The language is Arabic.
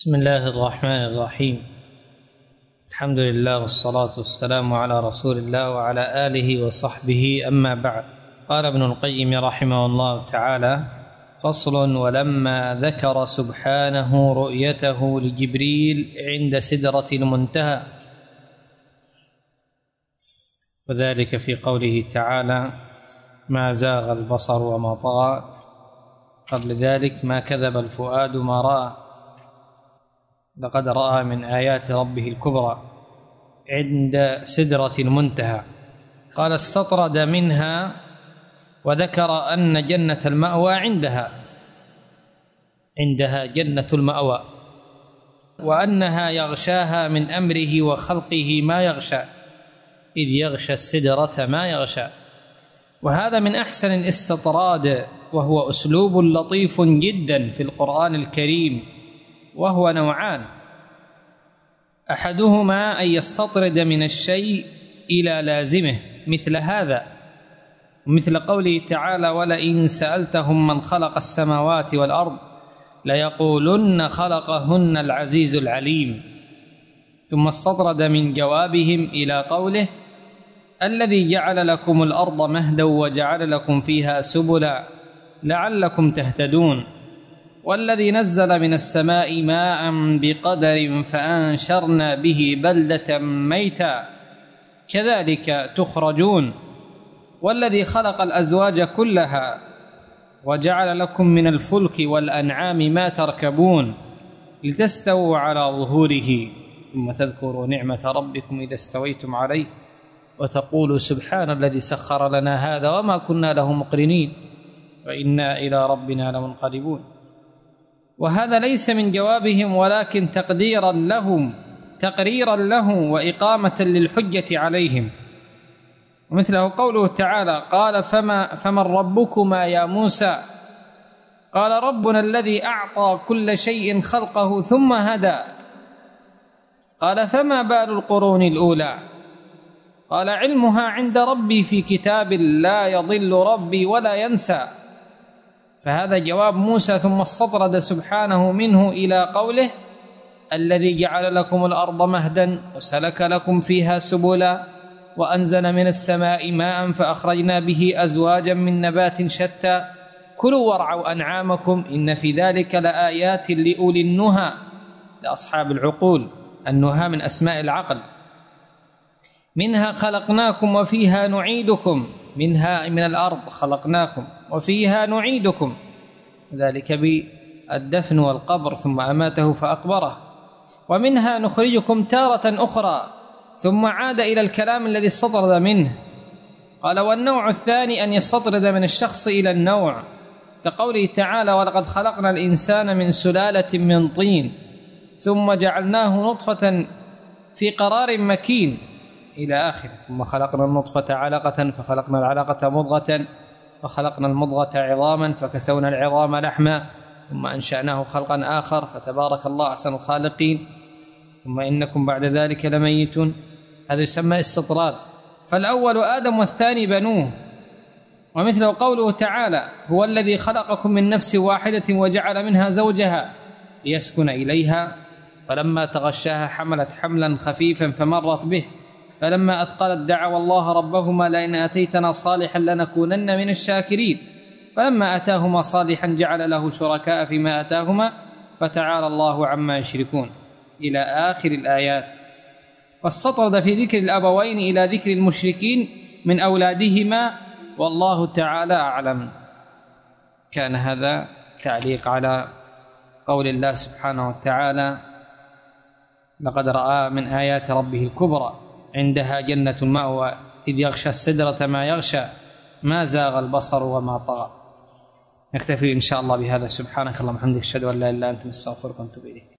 بسم الله الرحمن الرحيم. الحمد لله والصلاة والسلام على رسول الله وعلى آله وصحبه، أما بعد. قال ابن القيم رحمه الله تعالى: فصل: ولما ذكر سبحانه رؤيته لجبريل عند سدرة المنتهى، وذلك في قوله تعالى: ما زاغ البصر وما طغى، قبل ذلك: ما كذب الفؤاد ما رأى، لقد رأى من آيات ربه الكبرى، عند سدرة المنتهى. قال: استطرد منها وذكر أن جنة المأوى عندها جنة المأوى، وأنها يغشاها من أمره وخلقه ما يغشى، إذ يغشى السدرة ما يغشى. وهذا من أحسن الاستطراد، وهو أسلوب لطيف جدا في القرآن الكريم، وهو نوعان: أحدهما أن يستطرد من الشيء إلى لازمه مثل هذا، مثل قوله تعالى: ولئن سألتهم من خلق السماوات والأرض ليقولن خلقهن العزيز العليم. ثم استطرد من جوابهم إلى قوله: الذي جعل لكم الأرض مهدا وجعل لكم فيها سبلا لعلكم تهتدون، والذي نزل من السماء ماء بقدر فأنشرنا به بلدة ميتا كذلك تخرجون، والذي خلق الأزواج كلها وجعل لكم من الفلك والأنعام ما تركبون لتستووا على ظهوره ثم تذكروا نعمة ربكم إذا استويتم عليه وتقولوا سبحان الذي سخر لنا هذا وما كنا له مقرنين وإنا إلى ربنا لمنقلبون. وهذا ليس من جوابهم، ولكن تقريرا لهم وإقامة للحجة عليهم. ومثله قوله تعالى: قال فمن ربكما يا موسى؟ قال: ربنا الذي أعطى كل شيء خلقه ثم هدى. قال: فما بال القرون الأولى؟ قال: علمها عند ربي في كتاب لا يضل ربي ولا ينسى. فهذا جواب موسى. ثم استطرد سبحانه منه إلى قوله: الذي جعل لكم الأرض مهدا وسلك لكم فيها سبلا وأنزل من السماء ماء فأخرجنا به أزواجا من نبات شتى كلوا وارعوا أنعامكم إن في ذلك لآيات لأولي النهى، لأصحاب العقول. النهى من أسماء العقل. منها خلقناكم وفيها نعيدكم، منها من الأرض خلقناكم وفيها نعيدكم، ذلك بالدفن والقبر، ثم أماته فأقبره. ومنها نخرجكم تارة أخرى، ثم عاد إلى الكلام الذي استطرد منه. قال: والنوع الثاني أن يستطرد من الشخص إلى النوع، كقوله تعالى: ولقد خلقنا الإنسان من سلالة من طين ثم جعلناه نطفة في قرار مكين إلى آخره. ثم خلقنا النطفة علقة فخلقنا العلقة مضغة فخلقنا المضغة عظاما فكسونا العظام لحما ثم أنشأناه خلقا آخر فتبارك الله أحسن الخالقين، ثم إنكم بعد ذلك لميتون. هذا يسمى استطراد. فالأول آدم والثاني بنوه. ومثله قوله تعالى: هو الذي خلقكم من نفس واحدة وجعل منها زوجها ليسكن إليها فلما تغشاها حملت حملا خفيفا فمرت به فلما أثقلت دعوا الله ربهما لئن آتيتنا صالحا لنكونن من الشاكرين فلما آتاهما صالحا جعل له شركاء فيما آتاهما فتعالى الله عما يشركون، إلى آخر الآيات. فاستطرد في ذكر الأبوين إلى ذكر المشركين من أولادهما، والله تعالى أعلم. كان هذا تعليق على قول الله سبحانه وتعالى: لقد رأى من آيات ربه الكبرى عندها جنة المأوى إذ يغشى السدرة ما يغشى ما زاغ البصر وما طغى. نكتفي إن شاء الله بهذا. سبحانك اللهم وبحمدك أشهد أن لا إله إلا أنت نستغفرك ونتوب إليك.